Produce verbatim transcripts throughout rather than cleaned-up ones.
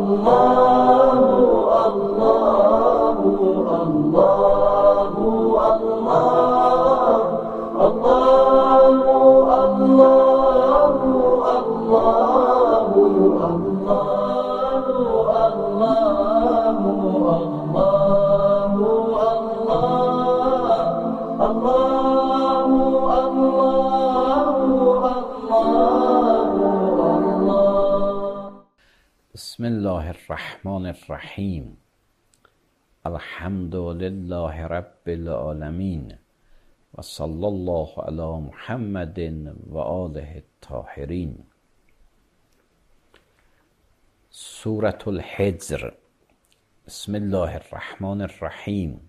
بسم الله الرحمن الرحیم. الحمد لله رب العالمین و صلی الله علی محمد و آله الطاهرین. سورة الحجر. بسم الله الرحمن الرحیم.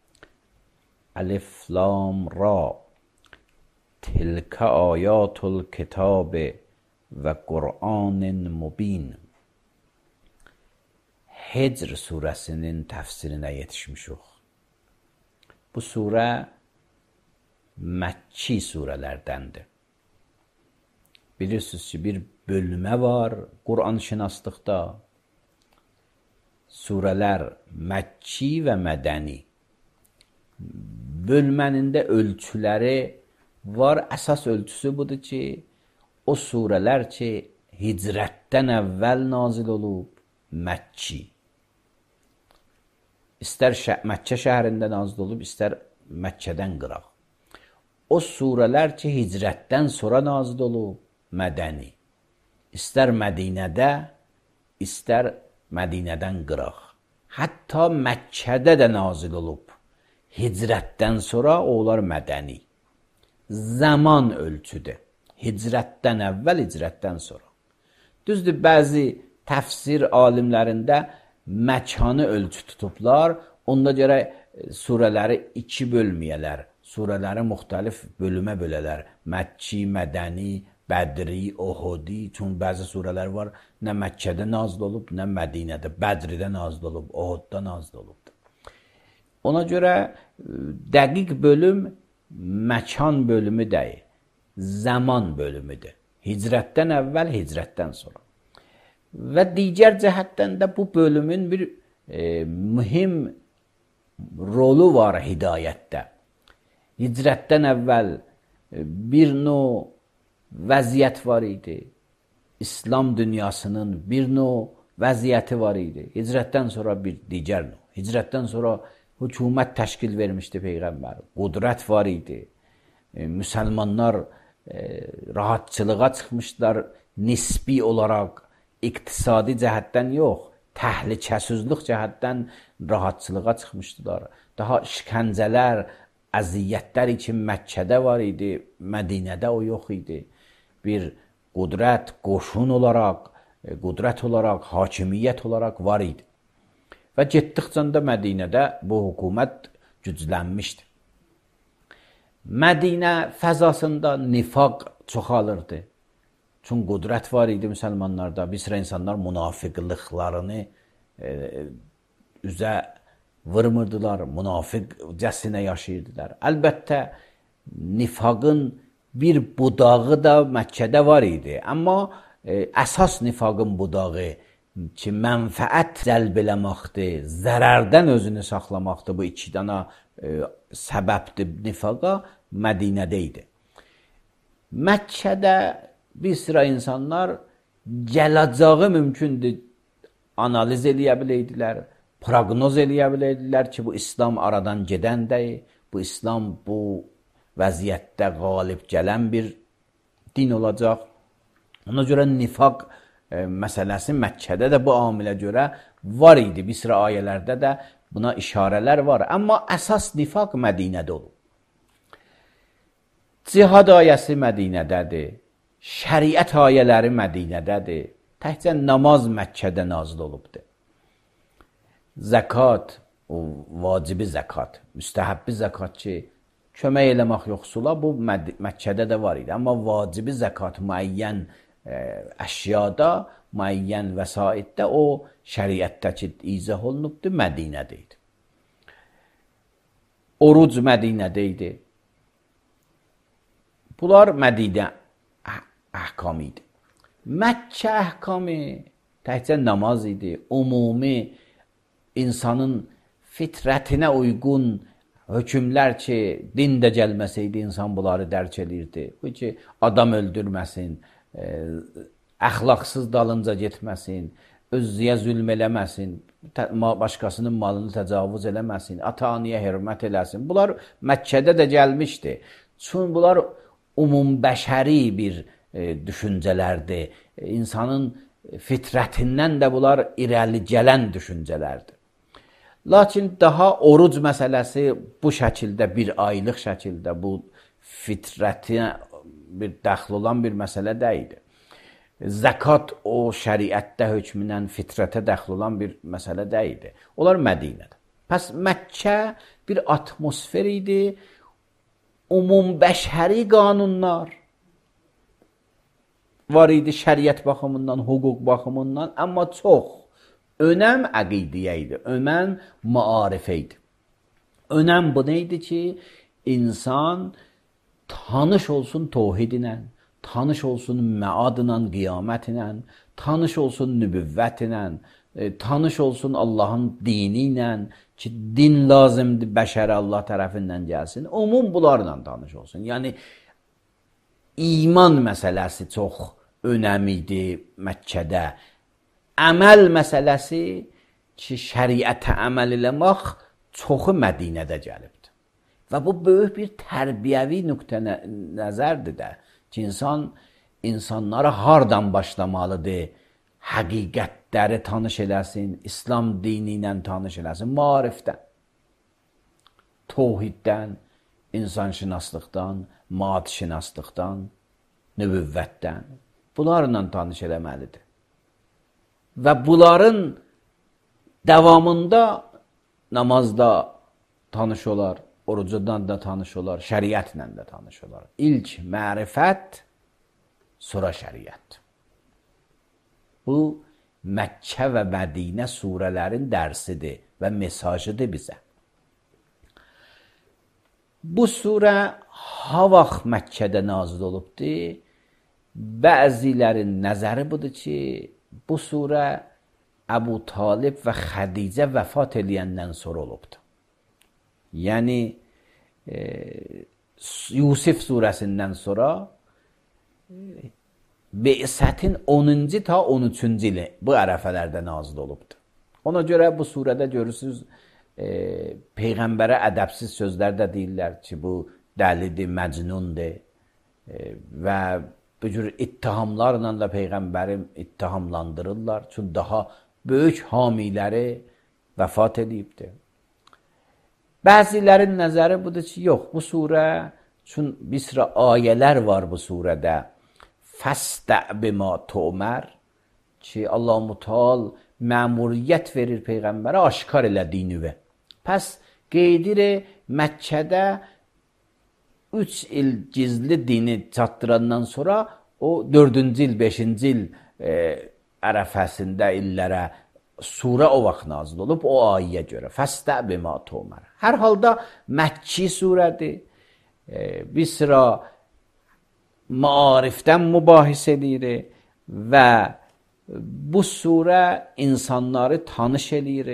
الف لام را. تلک آیات الکتاب و قرآن مبین. Hecr suresinin tefsirine yetişmişik. Bu sure Mekki surelerdendir. Bilirsiniz ki bir bölümü var Kur'an şinaslıkta. Sureler Mekki ve Medeni. Bölmenin de ölçüleri var. Esas ölçüsü budur ki o sureler ki hicretten evvel nazil olup Mekki. İster Məkkə şəhərində nazil olub, istər Məkkədən qıraq. O surələr ki, hicrətdən sonra nazil olub, mədəni. İstər Mədinədə, istər Mədinədən qıraq. Hətta Məkkədə də nazil olub. Hicrətdən sonra onlar mədəni. Zaman ölçüdür. Hicrətdən əvvəl, hicrətdən sonra. Düzdür, bəzi təfsir alimlərində məkanı ölçü tutublar. Onda görə surələri iki bölməyələr. Surələri müxtəlif bölümə bölələr. Məkki, Mədəni, Bədri, Uhudi. Çünki bəzi surələr var, nə Məkkədə nazil olub, nə Mədinədə. Bədridə nazil olub, Uhudda nazil olub. Ona görə dəqiq bölüm məkan bölümü deyil, zaman bölümüdür. Hicrətdən əvvəl, hicrətdən sonra. Və digər cəhətdən də bu bölümün bir e, mühim rolu var hidayətdə. Hicrətdən əvvəl e, bir növ vəziyyət var idi. İslam dünyasının bir növ vəziyyəti var idi. Hicrətdən sonra bir digər növ. Hicrətdən sonra hökumət təşkil vermişdi Peyğəmbər. Qudrət var idi. E, müsəlmanlar e, rahatçılığa çıxmışlar nisbi olaraq. İqtisadi cəhətdən yox, təhlükəsizlik cəhətdən rahatçılığa çıxmışdılar. Daha işgəncələr, əziyyətlər üçün Məkkədə var idi, Mədinədə o yox idi. Bir qudrət, qoşun olaraq, qudrət olaraq, hakimiyyət olaraq var idi. Və getdikcə də Mədinədə bu hökumət güclənmişdi. Mədinə fəzasında nifaq çoxalırdı. Çünki qudrət var idi müsəlmanlarda. Bir sıra insanlar münafiqliklarını e, üzə vurmurdular, münafiqcəsinə yaşayırdılar. Əlbəttə, nifaqın bir budağı da Məkkədə var idi. Amma e, əsas nifaqın budağı ki, mənfəət cəlb eləməkdir, zərərdən özünü saxlamaqdır. Bu iki dana e, səbəbdir nifaqa, Mədinədə idi. Məkkədə bir sıra insanlar gələcəyi mümkündür analiz eləyə biləydilər, proqnoz eləyə biləydilər ki, bu İslam aradan gedən deyil, bu İslam bu vəziyyətdə qalib gələn bir din olacaq. Ona görə nifaq e, məsələsi Məkkədə də bu amilə görə var idi. Bir sıra ayələrdə də buna işarələr var. Amma əsas nifaq Mədinədə olub. Cihad ayəsi Mədinədədir. Şəriət ayələri Mədinədədir. Təkcə namaz Məkkədə nazil olubdur. Zəkat, o vacibi zəkat, müstəhəbbi zəkat ki, kömək eləmək yoxsula, bu Məkkədə də var idi. Amma vacibi zəkat müəyyən e, əşyada, müəyyən vəsaitdə o şəriətdəki izah olunubdur, Mədinədə idi. Oruc Mədinədə idi. Bunlar Mədinə əhkamı idi. Məkkə əhkamı təkcə namaz idi. Ümumi insanın fitrətinə uyğun hökmlər ki, din də gəlməsəydi, insan bunları dərk edirdi. Bu ki, adam öldürməsin, e, əxlaqsız dalınca getməsin, özüyə zülm eləməsin, başqasının malını təcavüz eləməsin, ata-anaya hörmət eləsin. Bunlar Məkkədə də gəlmişdi. Çünki bunlar umumbəşəri bir e, düşüncələrdir. E, insanın fitrətindən də bunlar irəli gələn düşüncələrdir. Lakin daha oruc məsələsi bu şəkildə, bir aylıq şəkildə, bu fitrətinə bir dəxl olan bir məsələ deyildi. Zəkat o şəriətdə hökmünən fitrətə dəxl olan bir məsələ deyildi. Onlar Mədinədə. Pəs Məkkə bir atmosfer idi, umumbəşəri qanunlar var idi şəriət baxımından, hüquq baxımından, amma çox önəm əqidiyyə idi, önəm maarifə idi. Önəm bu neydi ki, insan tanış olsun tohid ilə, tanış olsun məadla, qiyamət ilə, tanış olsun nübüvvət ilə, tanış olsun Allahın dini ilə, ki, din lazımdır bəşərə Allah tərəfindən gəlsin. Umum bunlarla tanış olsun. Yəni, iman məsələsi çox önəmlidir Məkkədə. Əməl məsələsi ki, şəriətə əməl eləmək çoxu Mədinədə gəlibdir. Və bu böyük bir tərbiyəvi nöqtə nəzərdir də ki, insan insanlara hardan başlamalıdır, həqiqətləri tanış eləsin, İslam dini ilə tanış eləsin, maarifdən, tohiddən, insanşünaslıqdan, madşünaslıqdan, nübüvvətdən, bunlarla tanış eləməlidir. Və bunların davamında namazda tanış olar, orucudan da tanış olar, şəriətlə də tanış olar. İlk mərifət, sonra şəriət. Bu, Məkkə və Mədinə surələrin dərsidir və mesajıdır bizə. Bu surə ha vaxt Məkkədə nazil olubdur, bəzilərin nəzəri budur ki, bu surə Əbu Talib və Xədicə vəfat eləyəndən sonra olubdur. Yəni, e, Yusif surəsindən sonra e, Be'sətin onuncu ta on üçüncü ili bu ərəfələrdə nazil olubdur. Ona görə bu surədə görürsünüz, e, Peyğəmbərə ədəbsiz sözlər də deyirlər ki, bu dəlidir, məcnundur e, və bu cür ittihamlarla da Peyğəmbəri ittihamlandırırlar. Çünki daha böyük hamiləri vəfat edibdir. Bəzilərin nəzəri budur ki, yox, bu surə, çünki bir sıra ayələr var bu surədə. Fəstə' bimə tu'mər ki, Allah-u Teala məmuriyyət verir Peyğəmbərə, aşkar elə dinivə. Pəs qeydir Məkkədə üç il gizli dini çatdırandan sonra o dördüncü il, beşinci il e, ərəfəsində illərə surə o vaxt nazil olub, o ayəyə görə. Fəstə' bimə tu'mər. Hər halda Məkki surədir. E, bir sıra maarifdən mübahisə edir və bu surə insanları tanış edir,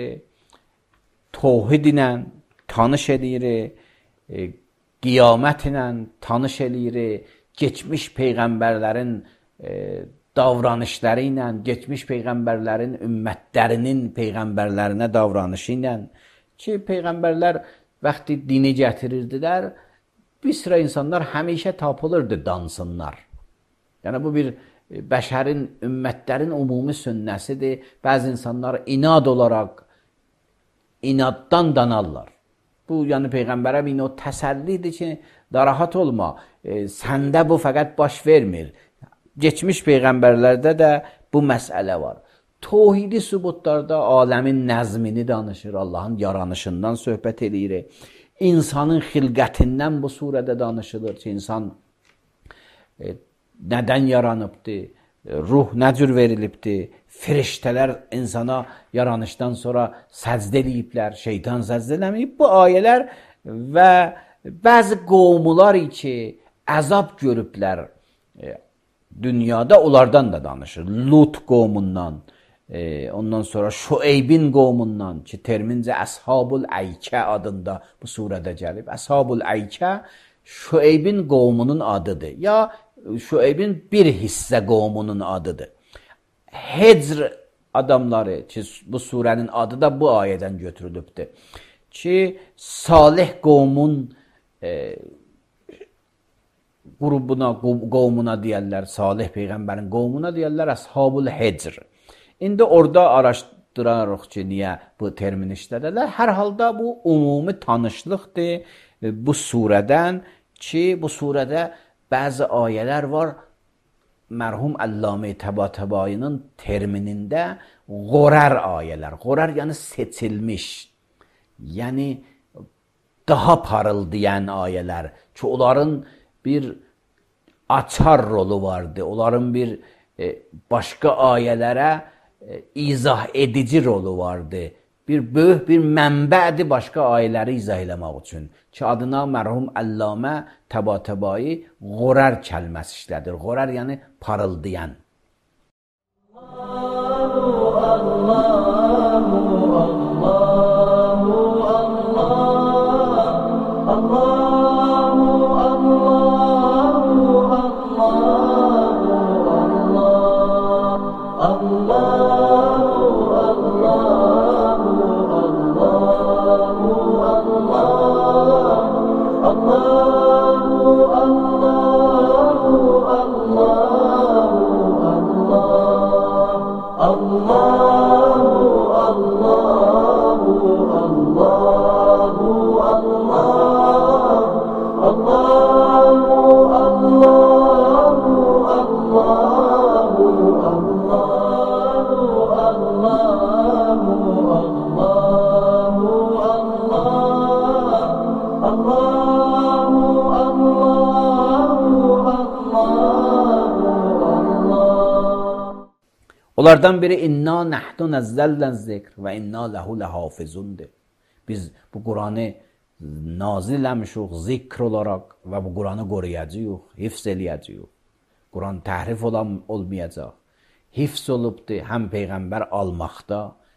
tohid ilə tanış edir, e, qiyamət ilə tanış edir, keçmiş peyğəmbərlərin e, davranışları ilə, keçmiş peyğəmbərlərin ümmətlərinin peyğəmbərlərinə davranışı ilə ki, peyğəmbərlər vaxtı dini gətirirdilər, bir sıra insanlar həmişə tapılırdı dansınlar. Yəni, bu bir bəşərin, ümmətlərin umumi sünnəsidir. Bəzi insanlar inad olaraq inaddan danarlar. Bu, yəni Peyğəmbərə bir o təsəllidir ki, narahat olma, e, səndə bu fəqət baş vermir. Geçmiş Peyğəmbərlərdə də bu məsələ var. Tohidi sübutlarda aləmin nəzmini danışır, Allahın yaranışından söhbət edir. İnsanın xilqətindən bu surədə danışılır ki, insan e, nədən yaranıbdır, ruh nə cür verilibdir, firiştələr insana yaranışdan sonra səcdə eləyiblər, şeytan səcdə eləməyib. Bu ayələr və bəzi qovmular ki, əzab görüblər e, dünyada, onlardan da danışır. Lut qovmundan, e, ondan sonra Şueybin qovmundan ki termincə Əshabul Əykə adında bu surədə gəlib. Əshabul Əykə Şueybin qovmunun adıdır. Ya Şueybin bir hissə qovmunun adıdır. Hecr adamları ki bu surənin adı da bu ayədən götürülübdür. Ki Salih qovmun e, qrubuna, qovmuna deyərlər, Salih Peyğəmbərin qovmuna deyərlər Əshabul Hecr. İndi orada araşdırarıq ki, niyə bu termin işlədirlər. Hər halda bu ümumi tanışlıqdır bu surədən ki, bu surədə bəzi ayələr var, mərhum Allamə Təbatəbainin terminində qorər ayələr. Qorər yəni seçilmiş, yəni daha parıldayan ayələr ki, onların bir açar rolu vardı, onların bir e, başqa ayələrə e, izah edici rolu vardı. Bir böyük bir mənbədir başqa ayələri izah eləmək üçün. Ki adına mərhum Allamə Təbatəbai qorər kəlməsi işlədir. Qorər yəni parıldayan. Allahu, Allahu, Allahu, Allah, Allahu, Allahu, Allahu, Onlardan biri inna nahnu nazzalna zikr və inna lahu lahafizundur. Biz bu Quranı nazil etmişik zikr olaraq və bu Quranı qoruyacağıq, hifz eləyəcəyik. Quran təhrif olan olmayacaq. Hifz olubdur, həm Peyğəmbər almaqda,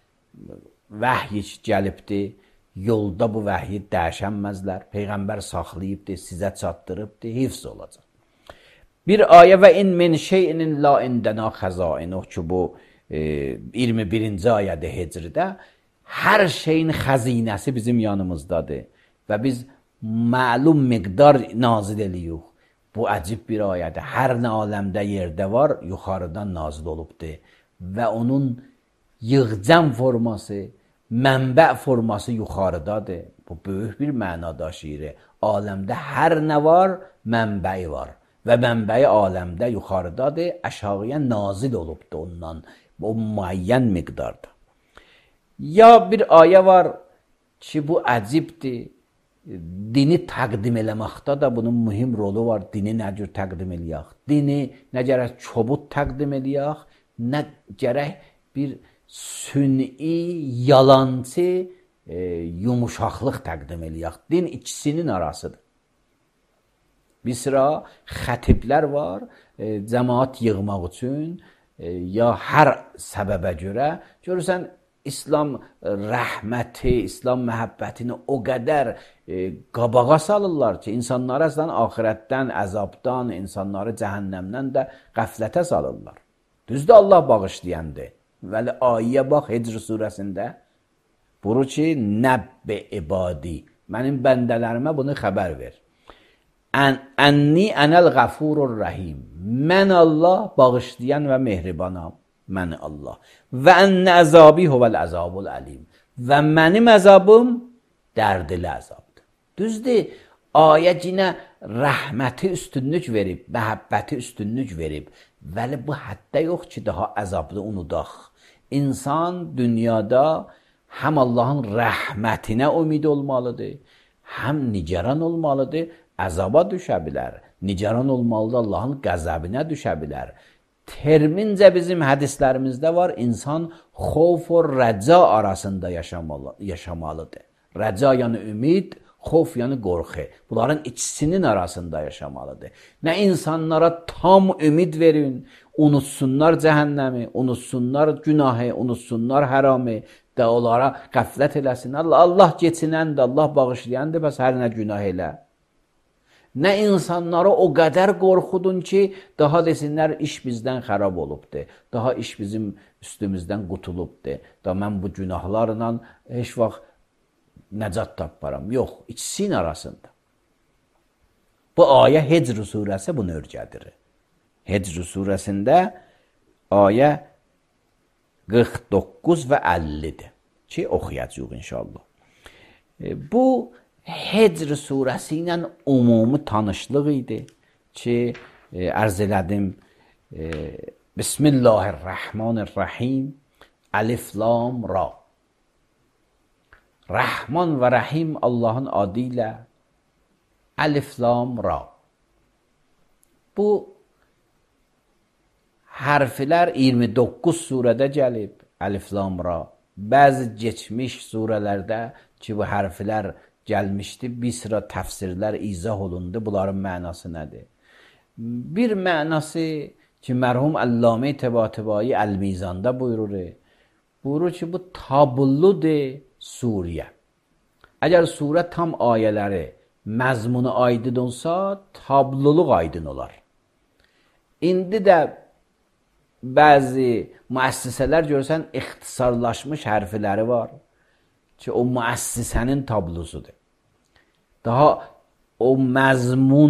vəhy gəlibdir, yolda bu vəhyi dəyişənməzlər. Peyğəmbər saxlayıbdır, sizə çatdırıbdır, hifz olacaq. Bir ayə və in min şeyinin la indəna xəzainuh ki bu e, iyirmi birinci ayədə Hecridə hər şeyin xəzinəsi bizim yanımızdadır və biz məlum miqdar nazil eləyik. Bu əcib bir ayədir. Hər nə aləmdə yerdə var, yuxarıdan nazil olubdur və onun yığcam forması, mənbə forması yuxarıdadır. Bu böyük bir məna daşıyır. Aləmdə hər nə var, mənbəyi var. Və mənbəyi aləmdə yuxarıdadır, əşağıya nazil olubdur ondan, o müəyyən miqdarda. Ya bir ayə var ki, bu əcibdir, dini təqdim eləməkdə də bunun mühüm rolu var, dini nə cür təqdim eləyək, dini nə gərək çobud təqdim eləyək, nə gərək bir sünni, yalancı, e, yumuşaqlıq təqdim eləyək, din ikisinin arasıdır. Bir sıra xətiblər var, e, cəmaat yığmaq üçün e, ya hər səbəbə görə. Görürsən, İslam rəhməti, İslam məhəbbətini o qədər e, qabağa salırlar ki, insanları əslən axirətdən, əzabdan, insanları cəhənnəmdən də qəflətə salırlar. Düzdür, Allah bağışlayandır. Vəli ayə bax, Hecr surəsində buyurur ki, nəbbi ibadi, mənim bəndələrimə bunu xəbər ver. Ənni ənəl qəfurur rəhim. Mən Allah bağışlayan və mehribanam. Mən Allah. Və ənni əzabi huvəl əzabul əlim. Və mənim əzabım dərdili əzabdır. Düzdür, ayə cinə rəhməti üstünlük verib, məhəbbəti üstünlük verib. Vəli bu həddə yox ki, daha əzablı unudaq. İnsan dünyada həm Allahın rəhmətinə ümid olmalıdır, həm nigaran olmalıdır, əzaba düşə bilər, nigaran olmalıdır, Allahın qəzəbinə düşə bilər. Termincə bizim hədislərimizdə var, insan xof və rəca arasında yaşamalı, yaşamalıdır. Rəca yəni ümid, Xof yəni qorxu. Bunların ikisinin arasında yaşamalıdır. Nə insanlara tam ümid verin, unutsunlar cəhənnəmi, unutsunlar günahı, unutsunlar haramı, da onlara qəflət eləsin. Allah, Allah keçinəndir, Allah bağışlayandır, bəs hər nə günah elə. Nə insanları o qədər qorxudun ki, daha desinlər iş bizdən xərab olubdur. Daha iş bizim üstümüzdən qutulubdur. Da mən bu günahlarla heç vaxt nəcat taparam. Yox, ikisinin arasında. Bu ayə Hecr surəsi bunu öyrədir. Hecr surəsində ayə qırx doqquz və əllidir ki, oxuyacaq inşallah. Bu Hecr surəsi ilə ümumi tanışlıq idi ki, ərz elədim, Bismillahirrahmanirrahim, Əlif Lam Ra. Rəhman və Rəhim Allahın adı ilə Əlif Lam Ra. Bu hərflər iyirmi doqquz surədə gəlib, Əlif Lam Ra. Bəzi keçmiş surələrdə ki, bu hərflər gəlmişdi, bir sıra təfsirlər izah olundu, bunların mənası nədir? Bir mənası ki, mərhum Əllamə Təbatəbai Əl-Mizanda buyurur, buyurur ki, bu tabludur suriyə. Əgər surə tam ayələri, məzmunu aydın olsa, tabluluq aydın olar. İndi də bəzi müəssisələr görsən, ixtisarlaşmış hərfləri var ki, o müəssisənin tablosudur. Daha o məzmun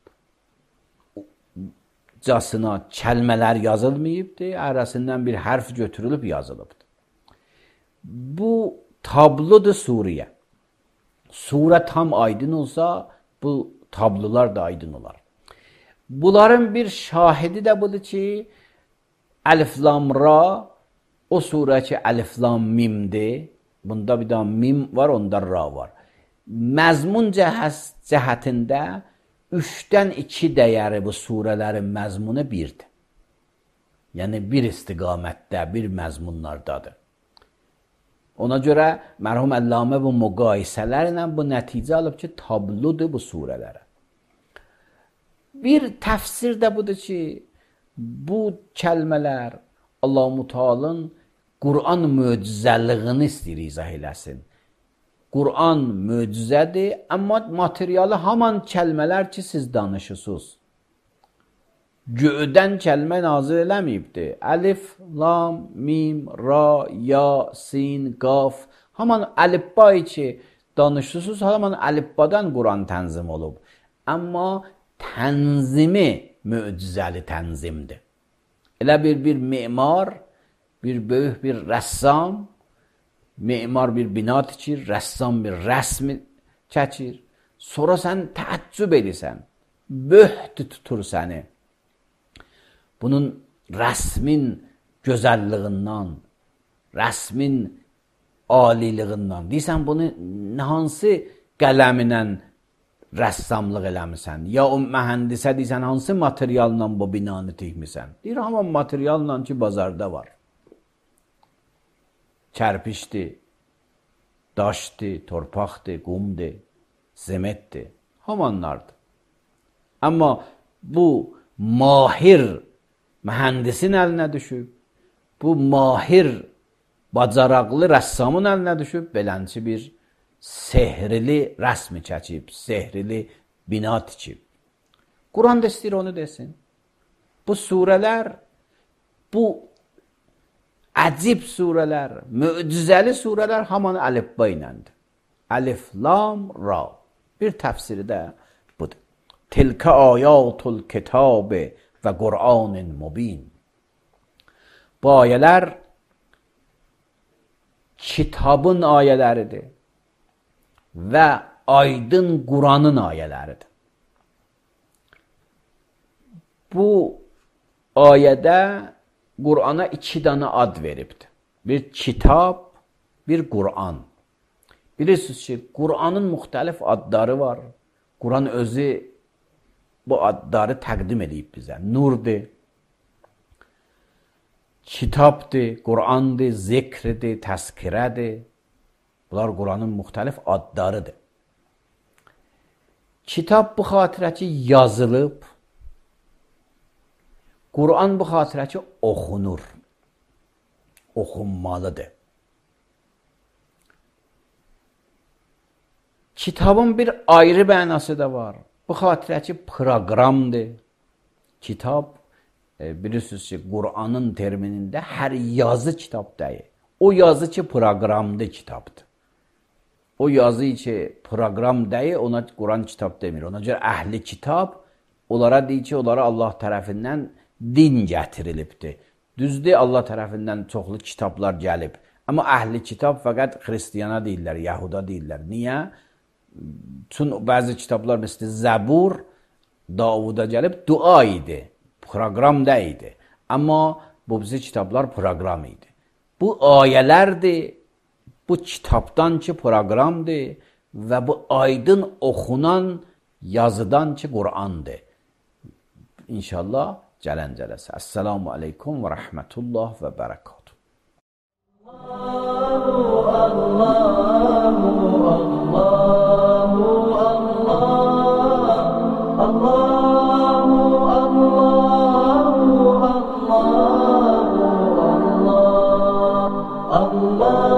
casına kəlmələr yazılmayıbdır, arasından bir hərf götürülüb yazılıbdır. Bu tablodur suriyə. Surə tam aydın olsa, bu tablolar da aydın olar. Bunların bir şahidi də budur ki, Əlif Lam Ra, o surə ki, Əlif Lam Mimdir. Bunda bir daha mim var, onda ra var. Məzmun cəhətində üçdən iki dəyəri bu surələrin məzmunu birdir. Yəni, bir istiqamətdə, bir məzmunlardadır. Ona görə mərhum Əllamə bu müqayisələrlə bu nəticə alıb ki, tabludur bu surələrə. Bir təfsir də budur ki, bu kəlmələr Allah-u Teala'nın Qur'an möcüzəliyini istəyir izah eləsin. Qur'an möcüzədir, amma materialı haman kəlmələr ki, siz danışırsınız. Göydən kəlmə nazil eləməyibdir. Əlif, Lam, Mim, Ra, Ya, Sin, Qaf. Haman əlifbayı ki, danışırsınız, haman əlifbadan Qur'an tənzim olub. Amma tənzimi möcüzəli tənzimdir. Elə bir bir memar, bir böyük bir rəssam, memar bir bina tikir, rəssam bir rəsmi çəkir. Sonra sən təəccüb edirsən, böht tutur səni. Bunun rəsmin gözəlliğindən, rəsmin aliliğindən. Deyirsən, bunu hansı qələminlə rəssamlıq eləmirsən? Ya o mühəndisə deyirsən, hansı materialla bu binanı tikmirsən? Deyir, amma materialla ki, bazarda var. Kərpişdir, daşdır, torpaqdır, qumdur, zemetdir. Hamanlardır. Amma bu mahir mühəndisin əlinə düşüb, bu mahir bacaraqlı rəssamın əlinə düşüb, belənçi bir sehrili rəsmi çəkib, sehrili bina tikib. Quran da istəyir onu desin. Bu surələr, bu əcib surələr, möcüzəli surələr haman əlifba iləndir. Əlif, Lam, Ra. Bir təfsiri də budur. Tilkə ayatul kitabı və Qur'anın mubin. Bu ayələr kitabın ayələridir və aydın Qur'anın ayələridir. Bu ayədə Qur'ana iki dənə ad veribdir. Bir kitab, bir Qur'an. Bilirsiniz ki, Qur'anın müxtəlif adları var. Qur'an özü bu adları təqdim edib bizə. Nurdur, kitabdır, Kitab bu xatirə ki yazılıb, Quran bu xatirə ki oxunur, oxunmalıdır. Kitabın bir ayrı mənası da var. Bu xatirə ki proqramdır. Kitab, e, bilirsiniz ki, Quranın terminində hər yazı kitab deyil. O yazı ki proqramdır kitabdır. O yazı ki proqram deyil, ona Quran kitab demir. Ona görə əhli kitab, onlara deyir ki, onlara Allah tərəfindən din gətirilibdir. Düzdür, Allah tərəfindən çoxlu kitablar gəlib. Amma əhli kitab fəqət xristiyana deyirlər, Yahuda deyirlər. Niyə? Çünki bəzi kitablar məsəl Zəbur Davuda gəlib dua idi, proqram deyildi. Amma bu bizi kitablar proqram idi. Bu ayələrdir, bu kitabdan ki proqramdır və bu aydın oxunan yazıdan ki Qurandır. İnşallah gələn cələsə. Əssalamu aleykum və rəhmətullah və bərəkatuhu. Allahu, Allahu, Allahu, Allahu, Allahu, Allahu, Allahu, Allah.